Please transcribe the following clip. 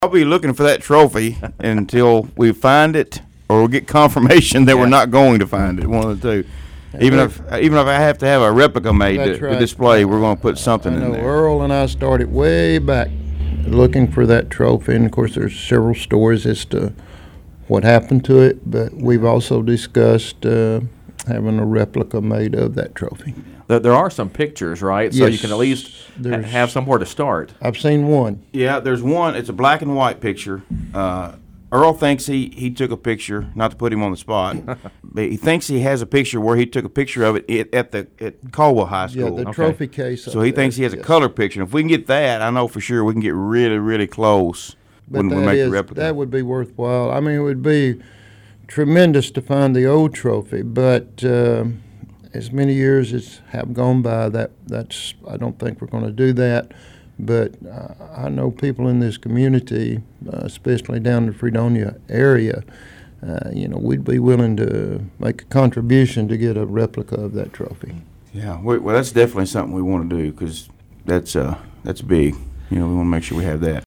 I'll be looking for that trophy until we find it or we'll get confirmation that we're not going to find it. One of the two. Even if I have to have a replica made to display, we're going to put something in there. Earl and I started way back looking for that trophy, and of course there's several stories as to what happened to it, but we've also discussed having a replica made of that trophy. There are some pictures, right? So Yes, you can at least have somewhere to start. I've seen one. Yeah, there's one. It's a black and white picture. Earl thinks he took a picture, not to put him on the spot, but he thinks he has a picture where he took a picture of it at Caldwell High School. Yeah, the trophy case. So he thinks he has a color picture. If we can get that, I know for sure we can get really, really close when we make the replica. That would be worthwhile. I mean, it would be tremendous to find the old trophy, but as many years as have gone by, that's I don't think we're going to do that. But I know people in this community, especially down in the Fredonia area, we'd be willing to make a contribution to get a replica of that trophy. Yeah, well, that's definitely something we want to do because that's big. We want to make sure we have that.